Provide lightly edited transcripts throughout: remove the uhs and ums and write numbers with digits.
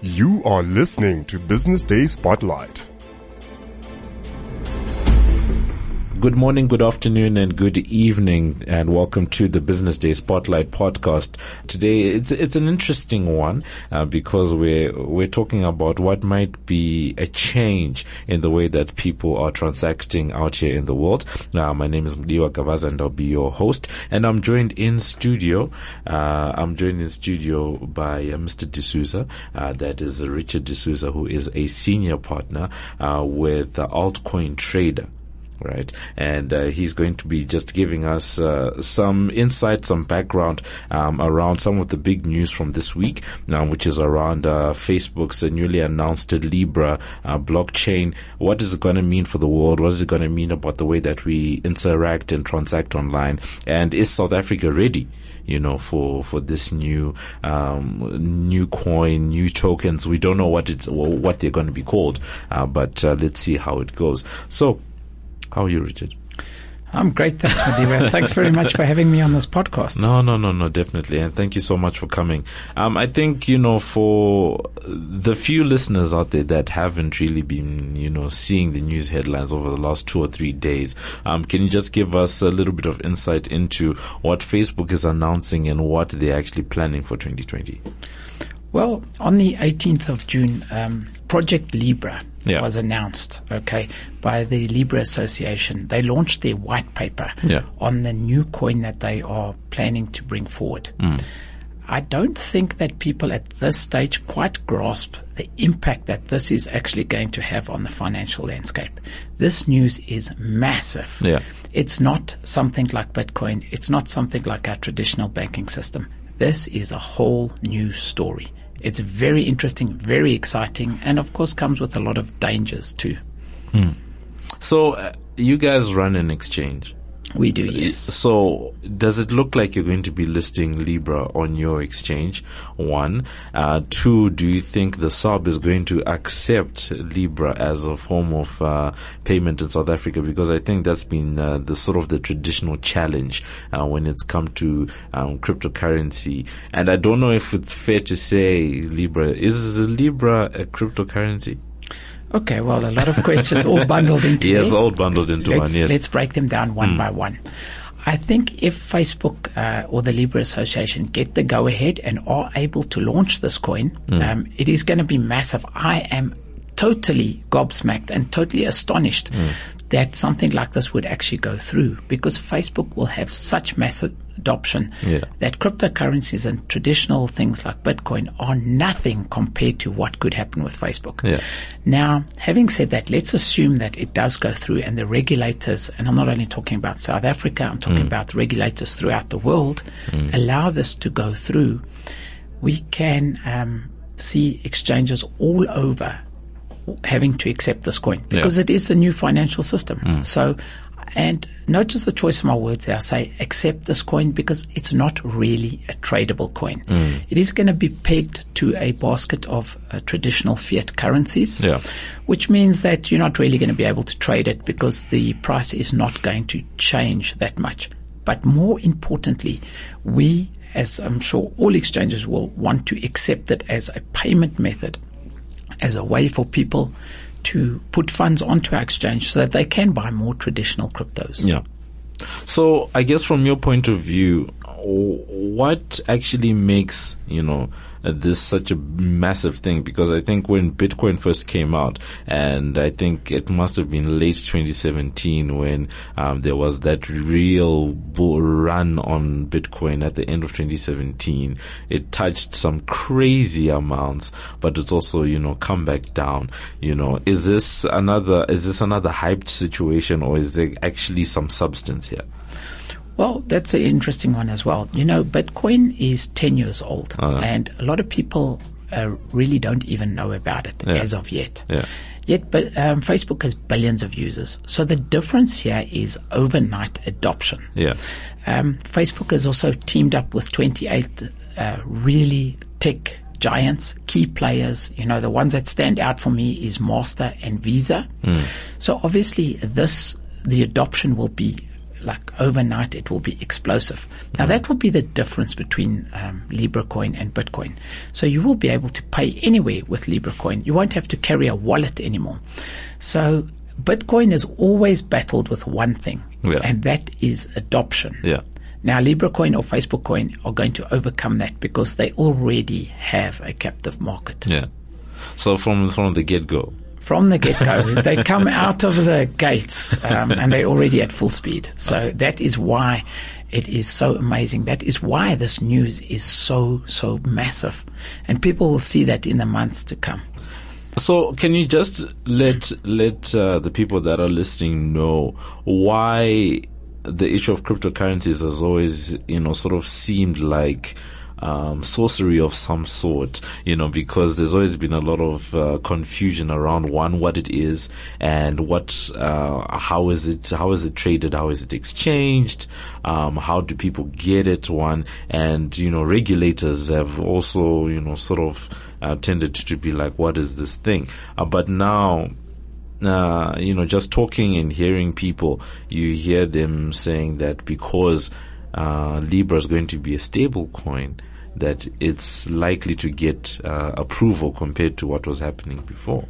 You are listening to Business Day Spotlight. Good morning, good afternoon, and good evening, and welcome to the Business Day Spotlight podcast. Today, it's an interesting one because we're talking about what might be a change in the way that people are transacting out here in the world. My name is Mdiwa Gavaza, and I'll be your host. And I'm joined in studio. by Mr. D'Souza. That is Richard D'Souza, who is a senior partner with Altcoin Trader. Right. And he's going to be just giving us some insight, some background around some of the big news from this week, which is around Facebook's newly announced Libra blockchain. What is it going to mean for the world? What is it going to mean about the way that we interact and transact online? And is South Africa ready, for this new coin, new tokens? We don't know what they're going to be called, but let's see how it goes. So, how are you, Richard? I'm great, thanks, Madiba. Thanks very much for having me on this podcast. No, definitely. And thank you so much for coming. I think, for the few listeners out there that haven't really been, seeing the news headlines over the last 2 or 3 days, can you just give us a little bit of insight into what Facebook is announcing and what they're actually planning for 2020? Well, on the 18th of June, Project Libra was announced, by the Libra Association. They launched their white paper on the new coin that they are planning to bring forward. I don't think that people at this stage quite grasp the impact that this is actually going to have on the financial landscape. This news is massive. It's not something like Bitcoin. It's not something like our traditional banking system. This is a whole new story. It's very interesting, very exciting, and of course comes with a lot of dangers too. So you guys run an exchange? We do, yes. So does it look like you're going to be listing Libra on your exchange? 1. 2, do you think the SARB is going to accept Libra as a form of payment in South Africa? Because I think that's been the sort of the traditional challenge when it's come to cryptocurrency. And I don't know if it's fair to say is Libra a cryptocurrency? Okay, well, a lot of questions all bundled into Yes, all bundled into one, yes. Let's break them down one by one. I think if Facebook or the Libra Association get the go-ahead and are able to launch this coin, it is going to be massive. I am totally gobsmacked and totally astonished that something like this would actually go through, because Facebook will have such massive adoption that cryptocurrencies and traditional things like Bitcoin are nothing compared to what could happen with Facebook. Now, having said that, let's assume that it does go through and the regulators, and I'm not only talking about South Africa, I'm talking about regulators throughout the world, allow this to go through. We can see exchanges all over having to accept this coin because it is the new financial system. So, and notice the choice of my words there. I say accept this coin because it's not really a tradable coin. It is going to be pegged to a basket of traditional fiat currencies, which means that you're not really going to be able to trade it because the price is not going to change that much. But more importantly, we, as I'm sure all exchanges will want to accept it as a payment method, as a way for people to put funds onto our exchange so that they can buy more traditional cryptos. So I guess from your point of view, what actually makes, this such a massive thing? Because I think when Bitcoin first came out, and I think it must have been late 2017 when there was that real bull run on Bitcoin at the end of 2017. It touched some crazy amounts, but it's also, come back down. Is this another hyped situation, or is there actually some substance here? Well, that's an interesting one as well. Bitcoin is 10 years old, and a lot of people really don't even know about it as of yet. But Facebook has billions of users. So the difference here is overnight adoption. Facebook has also teamed up with 28 really tech giants, key players. The ones that stand out for me is Master and Visa. So obviously the adoption will be like overnight it will be explosive. Now that will be the difference between LibraCoin and Bitcoin. So you will be able to pay anywhere with LibraCoin. You won't have to carry a wallet anymore. So Bitcoin has always battled with one thing, and that is adoption. Yeah. Now, LibraCoin or Facebook Coin are going to overcome that because they already have a captive market. Yeah. So from the get-go. From the get-go, they come out of the gates and they're already at full speed. So that is why it is so amazing. That is why this news is so massive. And people will see that in the months to come. So can you just let the people that are listening know why the issue of cryptocurrencies has always, sort of seemed like sorcery of some sort, because there's always been a lot of confusion around what it is and how is it traded, how is it exchanged, how do people get it, and regulators have also sort of tended to be like, what is this thing? But now, just talking and hearing people, you hear them saying that because Libra is going to be a stable coin, that it's likely to get approval compared to what was happening before.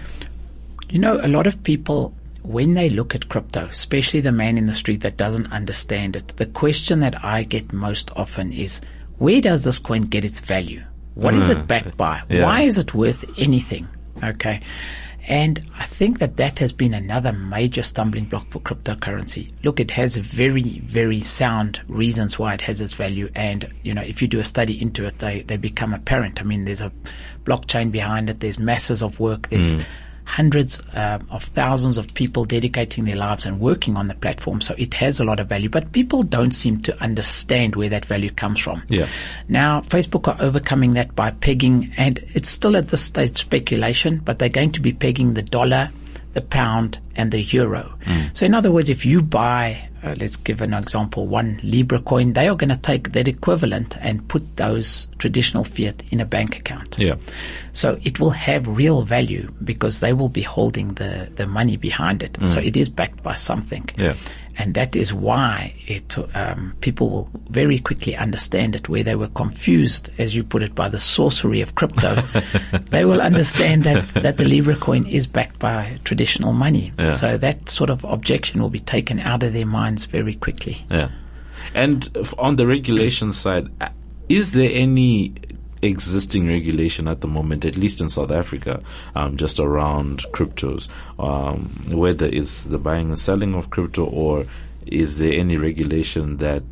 A lot of people, when they look at crypto, especially the man in the street that doesn't understand it, the question that I get most often is, where does this coin get its value? What is it backed by? Yeah. Why is it worth anything? Okay. And I think that has been another major stumbling block for cryptocurrency. Look, it has very, very sound reasons why it has its value. And, if you do a study into it, they become apparent. I mean, there's a blockchain behind it. There's masses of work. There's hundreds of thousands of people dedicating their lives and working on the platform. So it has a lot of value, but people don't seem to understand where that value comes from. Yeah. Now, Facebook are overcoming that by pegging, and it's still at this stage speculation, but they're going to be pegging the dollar, the pound, and the euro. So in other words, if you buy, let's give an example, one Libra coin, they are going to take that equivalent and put those traditional fiat in a bank account. Yeah. So it will have real value because they will be holding the money behind it. So it is backed by something. Yeah. And that is why people will very quickly understand it, where they were confused, as you put it, by the sorcery of crypto. They will understand that the Libra coin is backed by traditional money. Yeah. So that sort of objection will be taken out of their minds very quickly. Yeah. And on the regulation side, is there any existing regulation at the moment, at least in South Africa, just around cryptos, whether it's the buying and selling of crypto, or is there any regulation that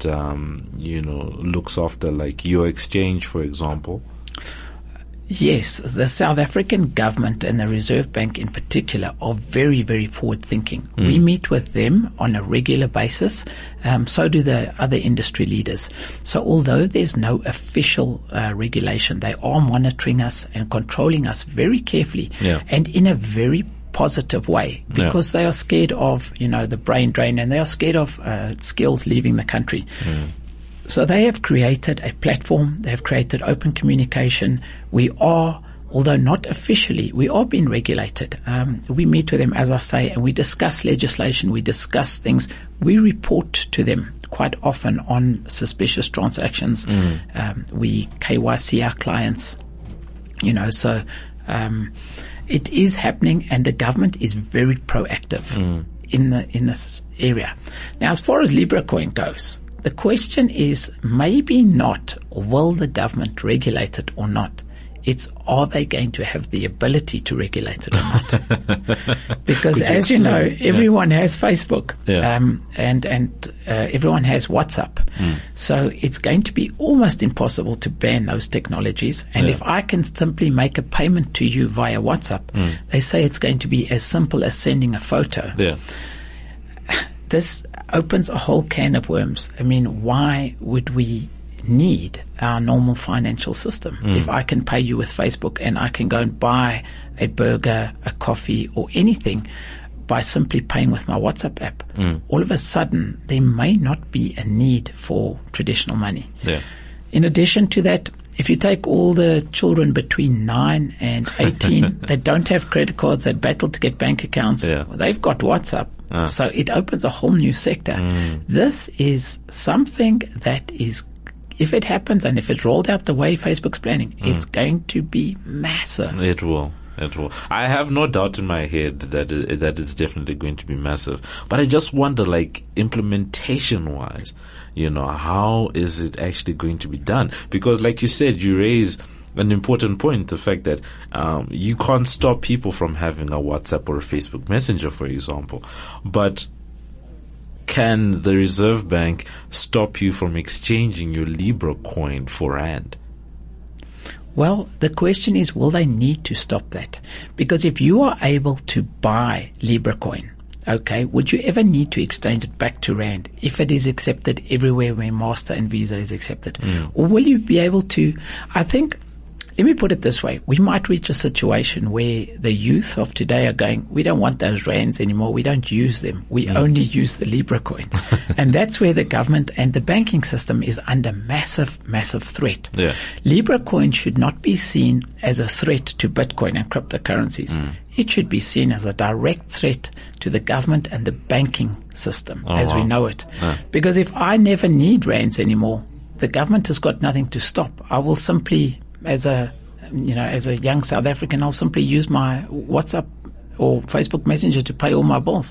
looks after like your exchange, for example? Yes, the South African government and the Reserve Bank in particular are very, very forward-thinking. We meet with them on a regular basis. So do the other industry leaders. So although there's no official regulation, they are monitoring us and controlling us very carefully, and in a very positive way, because they are scared of, the brain drain, and they are scared of skills leaving the country. So they have created a platform. They have created open communication. We are, although not officially, we are being regulated. We meet with them, as I say, and we discuss legislation. We discuss things. We report to them quite often on suspicious transactions. We KYC our clients, so it is happening, and the government is very proactive in this area. Now, as far as LibraCoin goes, the question is maybe not will the government regulate it or not. It's are they going to have the ability to regulate it or not? Because as you know, everyone has Facebook, and everyone has WhatsApp. So it's going to be almost impossible to ban those technologies. And if I can simply make a payment to you via WhatsApp, they say it's going to be as simple as sending a photo. This opens a whole can of worms. I mean, why would we need our normal financial system? If I can pay you with Facebook and I can go and buy a burger, a coffee, or anything by simply paying with my WhatsApp app, all of a sudden there may not be a need for traditional money. In addition to that, if you take all the children between 9 and 18 that don't have credit cards, that battle to get bank accounts, they've got WhatsApp. So it opens a whole new sector. This is something that is, if it happens and if it's rolled out the way Facebook's planning, it's going to be massive. It will. I have no doubt in my head that it's definitely going to be massive. But I just wonder, like, implementation-wise, how is it actually going to be done? Because, like you said, you raise an important point, the fact that you can't stop people from having a WhatsApp or a Facebook Messenger, for example. But can the Reserve Bank stop you from exchanging your Libra coin for Rand? Well, the question is, will they need to stop that? Because if you are able to buy Libra coin, okay, would you ever need to exchange it back to Rand if it is accepted everywhere where Master and Visa is accepted? Or will you be able to, I think, let me put it this way. We might reach a situation where the youth of today are going, we don't want those rands anymore. We don't use them. We only use the Libra coin. And that's where the government and the banking system is under massive, massive threat. Yeah. Libra coin should not be seen as a threat to Bitcoin and cryptocurrencies. It should be seen as a direct threat to the government and the banking system as we know it. Because if I never need rands anymore, the government has got nothing to stop. I will simply, as a young South African, I'll simply use my WhatsApp or Facebook Messenger to pay all my bills.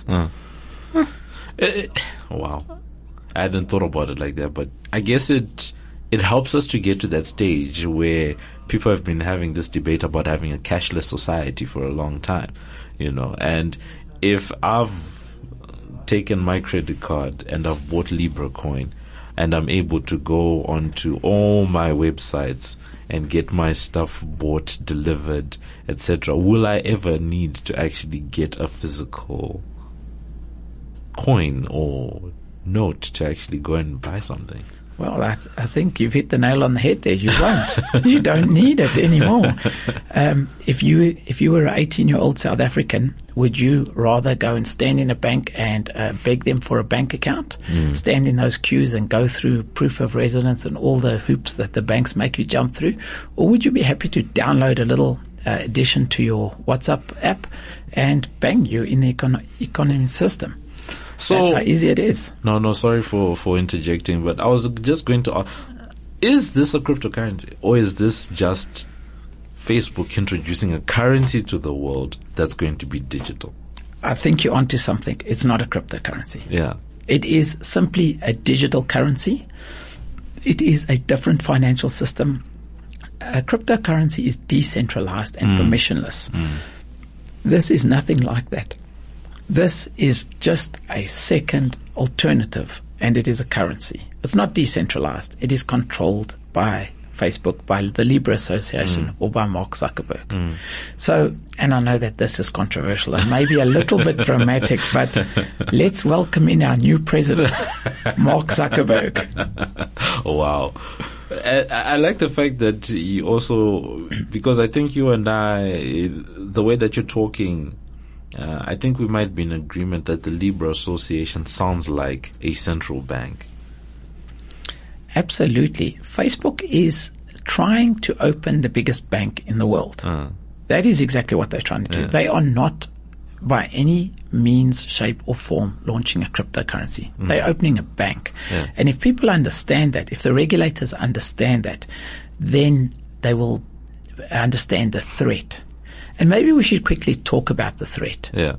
Wow. I hadn't thought about it like that, but I guess it helps us to get to that stage where people have been having this debate about having a cashless society for a long time, and if I've taken my credit card and I've bought Libra coin and I'm able to go onto all my websites and get my stuff bought, delivered, etc., will I ever need to actually get a physical coin or note to actually go and buy something? Well, I think you've hit the nail on the head there. You won't. You don't need it anymore. If you were an 18-year-old South African, would you rather go and stand in a bank and beg them for a bank account, stand in those queues and go through proof of residence and all the hoops that the banks make you jump through? Or would you be happy to download a little addition to your WhatsApp app and bang, you're in the economy system? So, that's how easy it is. No, sorry for interjecting, but I was just going to ask, is this a cryptocurrency or is this just Facebook introducing a currency to the world that's going to be digital? I think you're onto something. It's not a cryptocurrency. Yeah. It is simply a digital currency. It is a different financial system. A cryptocurrency is decentralized and permissionless. This is nothing like that. This is just a second alternative, and it is a currency. It's not decentralized. It is controlled by Facebook, by the Libra Association, or by Mark Zuckerberg. So, and I know that this is controversial and maybe a little bit dramatic, but let's welcome in our new president, Mark Zuckerberg. Wow. I like the fact that you also, because I think you and I, the way that you're talking, I think we might be in agreement that the Libra Association sounds like a central bank. Absolutely. Facebook is trying to open the biggest bank in the world. That is exactly what they're trying to do. They are not by any means, shape or form launching a cryptocurrency. They're opening a bank. And if people understand that, if the regulators understand that, then they will understand the threat. And maybe we should quickly talk about the threat. Yeah.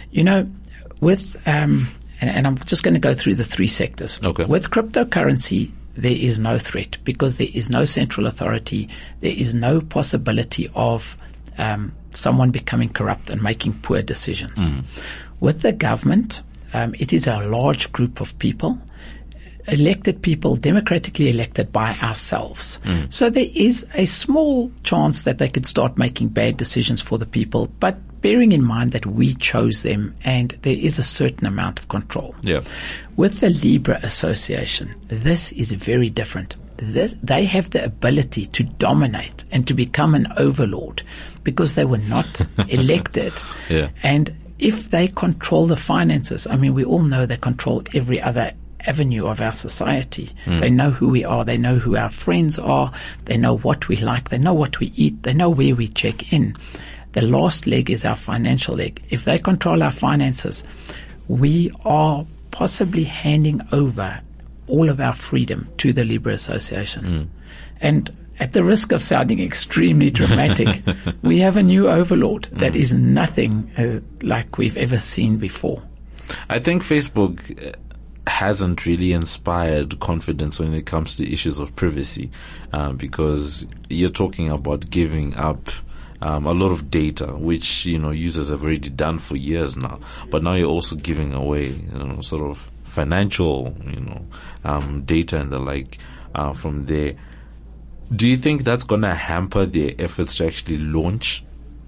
With, and I'm just going to go through the three sectors. Okay. With cryptocurrency, there is no threat because there is no central authority. There is no possibility of someone becoming corrupt and making poor decisions. With the government, it is a large group of people, elected people, democratically elected by ourselves. So there is a small chance that they could start making bad decisions for the people, but bearing in mind that we chose them and there is a certain amount of control. Yeah. With the Libra Association, this is very different. They have the ability to dominate and to become an overlord because they were not elected. Yeah. And if they control the finances, I mean, we all know they control every other avenue of our society. They know who we are. They know who our friends are. They know what we like. They know what we eat. They know where we check in. The last leg is our financial leg. If they control our finances, we are possibly handing over all of our freedom to the Libra Association. And at the risk of sounding extremely dramatic, we have a new overlord that is nothing like we've ever seen before. I think Facebook hasn't really inspired confidence when it comes to issues of privacy, because you're talking about giving up a lot of data, which, users have already done for years now. But now you're also giving away, sort of financial, data and the like, from there. Do you think that's going to hamper their efforts to actually launch,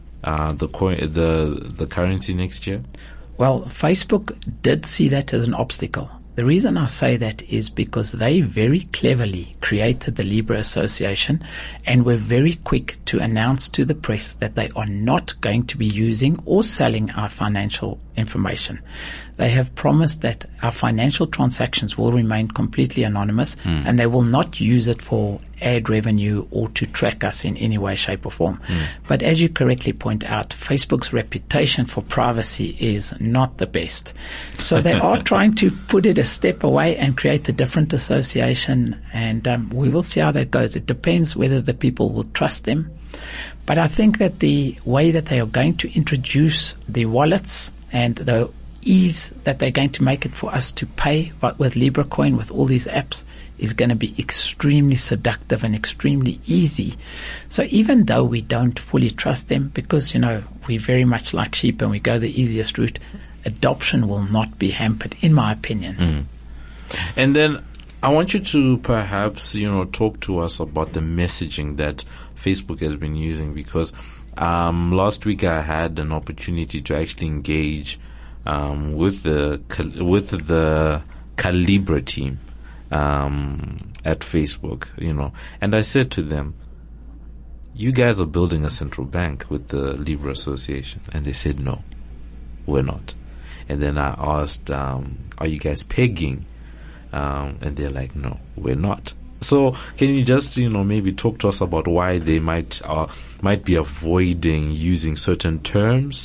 the currency next year? Well, Facebook did see that as an obstacle. The reason I say that is because they very cleverly created the Libra Association and were very quick to announce to the press that they are not going to be using or selling our financial information. They have promised that our financial transactions will remain completely anonymous and they will not use it for ad revenue or to track us in any way, shape or form. But as you correctly point out, Facebook's reputation for privacy is not the best. So they are trying to put it a step away and create a different association, and we will see how that goes. It depends whether the people will trust them. But I think that the way that they are going to introduce the wallets and the ease that they're going to make it for us to pay with Libra Coin, with all these apps, is going to be extremely seductive and extremely easy. So even though we don't fully trust them, because, we very much like sheep and we go the easiest route, adoption will not be hampered, in my opinion. And then I want you to perhaps, talk to us about the messaging that Facebook has been using, because last week I had an opportunity to actually engage with the Calibra team at Facebook, and I said to them, you guys are building a central bank with the Libra Association. And they said, no, we're not. And then I asked, are you guys pegging? And they're like, no, we're not. So can you just, maybe talk to us about why they might be avoiding using certain terms,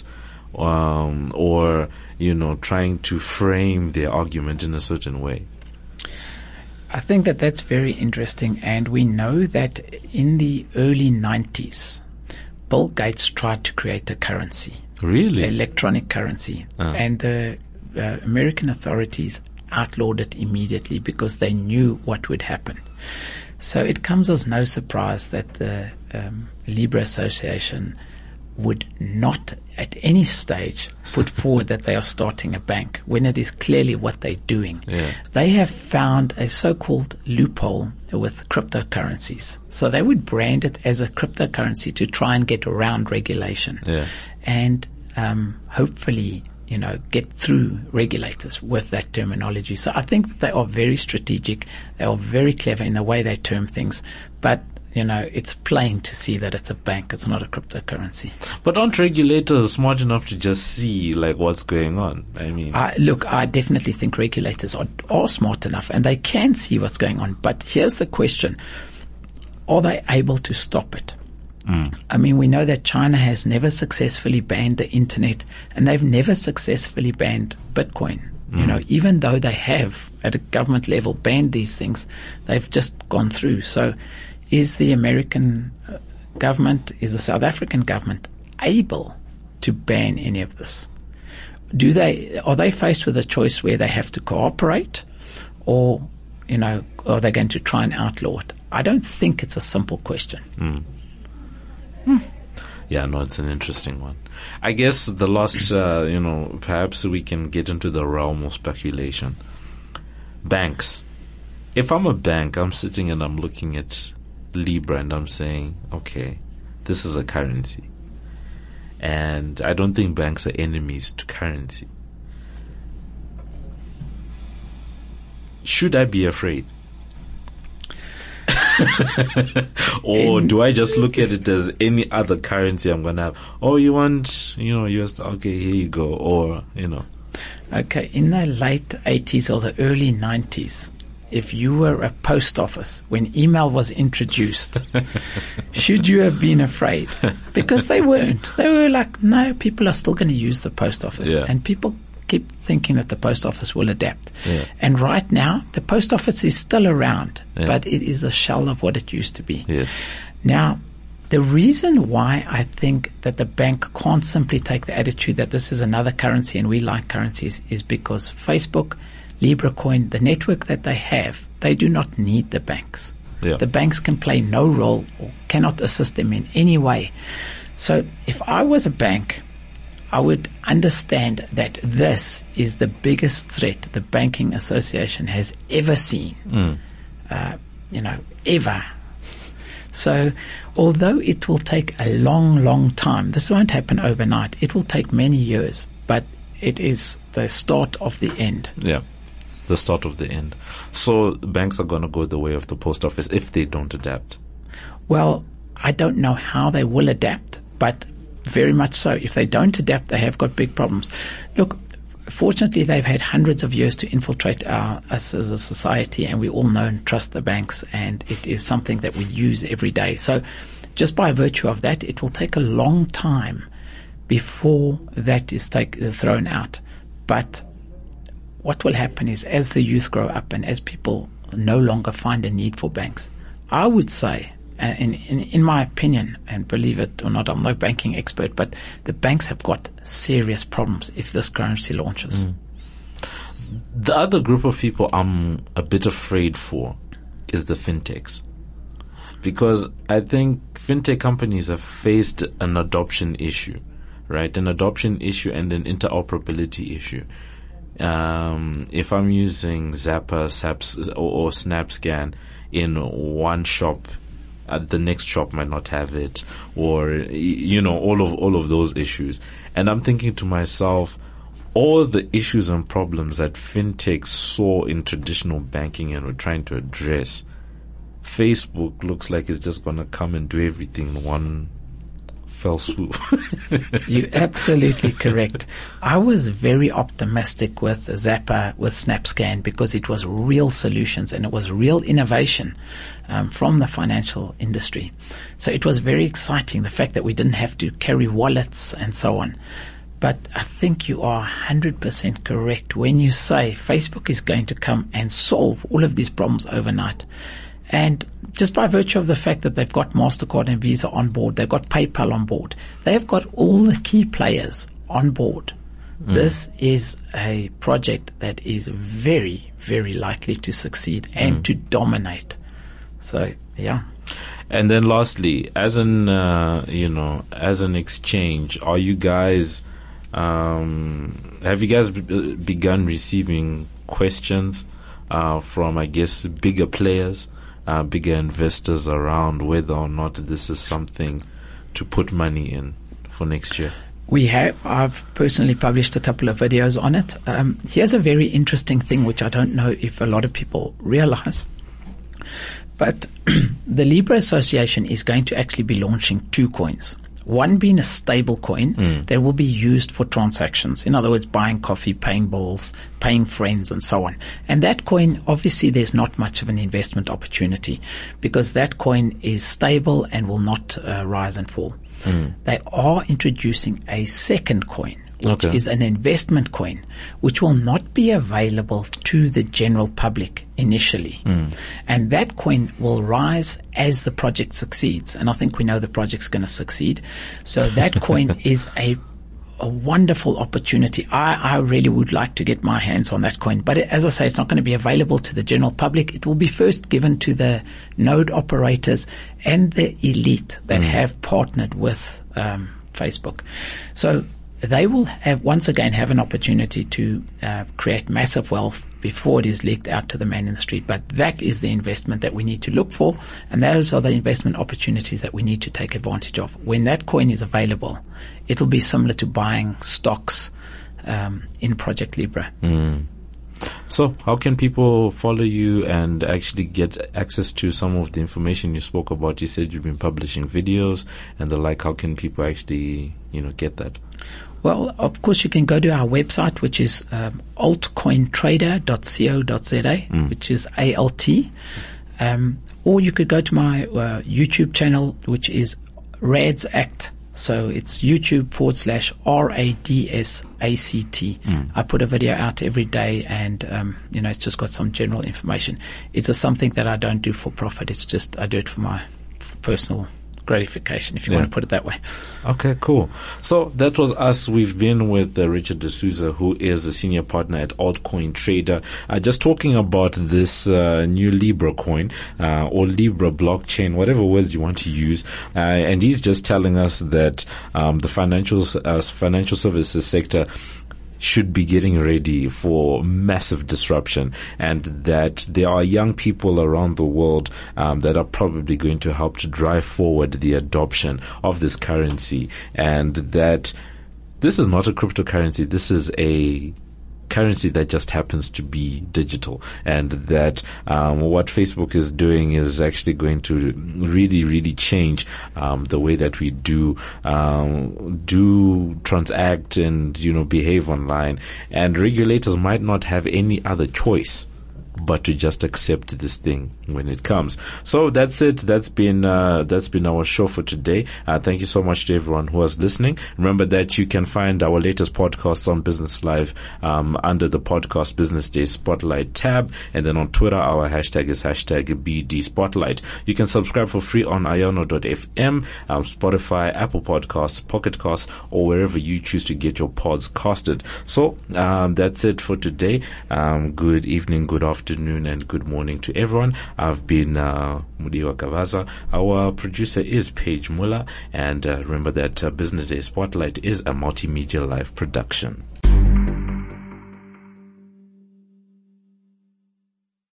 or, trying to frame their argument in a certain way? I think that that's very interesting. And we know that in the early 90s, Bill Gates tried to create a currency. Really? Electronic currency. And the American authorities outlawed it immediately because they knew what would happen. So it comes as no surprise that the Libra Association would not at any stage put forward that they are starting a bank when it is clearly what they're doing. Yeah. They have found a so-called loophole with cryptocurrencies. So they would brand it as a cryptocurrency to try and get around regulation. Yeah. And hopefully, get through regulators with that terminology. So I think that they are very strategic. They are very clever in the way they term things. But it's plain to see that it's a bank. It's not a cryptocurrency. But aren't regulators smart enough to just see what's going on? I mean, I definitely think regulators are smart enough and they can see what's going on. But here's the question: are they able to stop it? I mean, we know that China has never successfully banned the internet, and they've never successfully banned Bitcoin. Even though they have at a government level banned these things, they've just gone through. So is the American government, is the South African government able to ban any of this? Are they faced with a choice where they have to cooperate, or, are they going to try and outlaw it? I don't think it's a simple question. Yeah, no, it's an interesting one. I guess the last, perhaps we can get into the realm of speculation. Banks. If I'm a bank, I'm sitting and I'm looking at Libra and I'm saying, okay, this is a currency. And I don't think banks are enemies to currency. Should I be afraid? Or do I just look at it as any other currency I'm going to have? Oh, you want, US, okay, here you go. Or, Okay, in the late 80s or the early 90s, if you were a post office when email was introduced, should you have been afraid? Because they weren't. They were like, no, people are still going to use the post office. Yeah. And people keep thinking that the post office will adapt. Yeah. And right now, the post office is still around, Yeah. but it is a shell of what it used to be. Yes. Now, the reason why I think that the bank can't simply take the attitude that this is another currency and we like currencies is because Facebook, LibraCoin, the network that they have, they do not need the banks. Yeah. The banks can play no role or cannot assist them in any way. So if I was a bank, I would understand that this is the biggest threat the Banking Association has ever seen, ever. So although it will take a long, long time, this won't happen overnight. It will take many years, but it is the start of the end. Yeah. The start of the end. So banks are going to go the way of the post office if they don't adapt. Well, I don't know how they will adapt, but very much so. If they don't adapt, they have got big problems. Look, fortunately, they've had hundreds of years to infiltrate us as a society, and we all know and trust the banks, and it is something that we use every day. So just by virtue of that, it will take a long time before that is thrown out. But what will happen is as the youth grow up and as people no longer find a need for banks, I would say, in my opinion, and believe it or not, I'm no banking expert, but the banks have got serious problems if this currency launches. The other group of people I'm a bit afraid for is the fintechs. Because I think fintech companies have faced an adoption issue, right? An adoption issue and an interoperability issue. If I'm using Zapper, SAPS, or SnapScan in one shop, the next shop might not have it, or all of those issues. And I'm thinking to myself, all the issues and problems that fintech saw in traditional banking and were trying to address, Facebook looks like it's just going to come and do everything in one fell swoop. You're absolutely correct. I was very optimistic with Zapper, with SnapScan, because it was real solutions and it was real innovation from the financial industry. So it was very exciting, the fact that we didn't have to carry wallets and so on. But I think you are 100% correct when you say Facebook is going to come and solve all of these problems overnight. And just by virtue of the fact that they've got MasterCard and Visa on board, they've got PayPal on board, they've got all the key players on board. This is a project that is very, very likely to succeed and to dominate. So, yeah. And then lastly, as an exchange, are you guys, have you guys begun receiving questions from, I guess, bigger players, bigger investors around whether or not this is something to put money in for next year? We have. I've personally published a couple of videos on it. Here's a very interesting thing which I don't know if a lot of people realize. But the Libra Association is going to actually be launching 2 coins. One being a stable coin that will be used for transactions. In other words, buying coffee, paying bills, paying friends, and so on. And that coin, obviously, there's not much of an investment opportunity because that coin is stable and will not rise and fall. They are introducing a second coin, which is an investment coin, which will not be available to the general public initially. And that coin will rise as the project succeeds. And I think we know the project's going to succeed. So that coin is a wonderful opportunity. I really would like to get my hands on that coin. But as I say, it's not going to be available to the general public. It will be first given to the node operators and the elite that have partnered with Facebook. So they will have once again have an opportunity to create massive wealth before it is leaked out to the man in the street. But that is the investment that we need to look for, and those are the investment opportunities that we need to take advantage of. When that coin is available, it'll be similar to buying stocks in Project Libra. So how can people follow you and actually get access to some of the information you spoke about? You said you've been publishing videos and the like. How can people actually, get that? Well, of course, you can go to our website, which is altcointrader.co.za, which is ALT. Or you could go to my YouTube channel, which is RADS Act So it's YouTube.com/RADSACT. I put a video out every day, and it's just got some general information. It's something that I don't do for profit. It's just I do it for personal gratification, if you want to put it that way. Okay, cool. So that was us. We've been with Richard D'Souza, who is a senior partner at Altcoin Trader, just talking about this new Libra coin or Libra blockchain, whatever words you want to use. And he's just telling us that the financial services sector should be getting ready for massive disruption, and that there are young people around the world that are probably going to help to drive forward the adoption of this currency, and that this is not a cryptocurrency. This is a currency that just happens to be digital, and that what Facebook is doing is actually going to really, really change the way that we do transact and behave online, and regulators might not have any other choice but to just accept this thing when it comes. So that's it. That's been our show for today. Thank you so much to everyone who was listening. Remember that you can find our latest podcasts on Business Live under the podcast Business Day Spotlight tab, and then on Twitter our hashtag is #BD Spotlight. You can subscribe for free on iono.fm, Spotify, Apple Podcasts, Pocket Casts, or wherever you choose to get your pods casted. So that's it for today. Good evening, good afternoon, and good morning to everyone. I've been Mudiwa Kavaza. Our producer is Paige Muller, and remember that Business Day Spotlight is a multimedia live production.